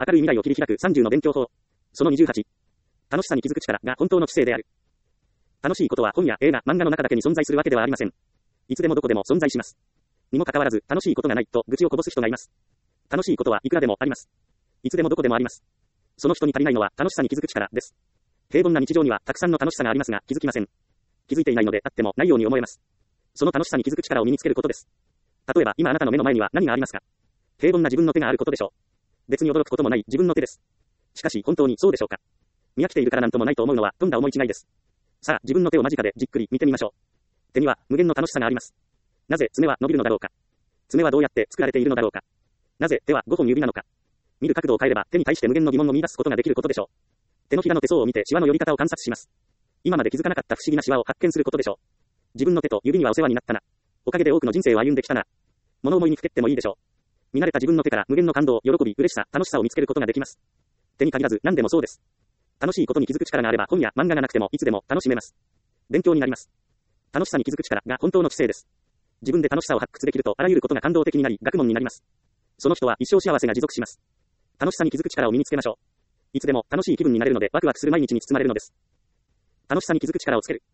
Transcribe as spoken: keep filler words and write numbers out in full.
明るい未来を切り開くさんじゅうの勉強法。そのにじゅうはち。楽しさに気づく力が本当の知性である。楽しいことは本や映画、漫画の中だけに存在するわけではありません。いつでもどこでも存在します。にもかかわらず、楽しいことがないと愚痴をこぼす人がいます。楽しいことはいくらでもあります。いつでもどこでもあります。その人に足りないのは楽しさに気づく力です。平凡な日常にはたくさんの楽しさがありますが気づきません。気づいていないのであってもないように思えます。その楽しさに気づく力を身につけることです。例えば今あなたの目の前には何がありますか？平凡な自分の手があることでしょう。別に驚くこともない自分の手です。しかし本当にそうでしょうか？見飽きているからなんともないと思うのはとんだ思い違いです。さあ自分の手を間近でじっくり見てみましょう。手には無限の楽しさがあります。なぜ爪は伸びるのだろうか？爪はどうやって作られているのだろうか？なぜ手はごほん指なのか？見る角度を変えれば手に対して無限の疑問を見出すことができることでしょう。手のひらの手相を見てシワの寄り方を観察します。今まで気づかなかった不思議なシワを発見することでしょう。自分の手と指にはお世話になったな。おかげで多くの人生を歩んできたな。物思いにふけってもいいでしょう。見慣れた自分の手から無限の感動、喜び、嬉しさ、楽しさを見つけることができます。手に限らず何でもそうです。楽しいことに気づく力があれば本や漫画がなくてもいつでも楽しめます。勉強になります。楽しさに気づく力が本当の知性です。自分で楽しさを発掘できるとあらゆることが感動的になり学問になります。その人は一生幸せが持続します。楽しさに気づく力を身につけましょう。いつでも楽しい気分になれるのでワクワクする毎日に包まれるのです。楽しさに気づく力をつける。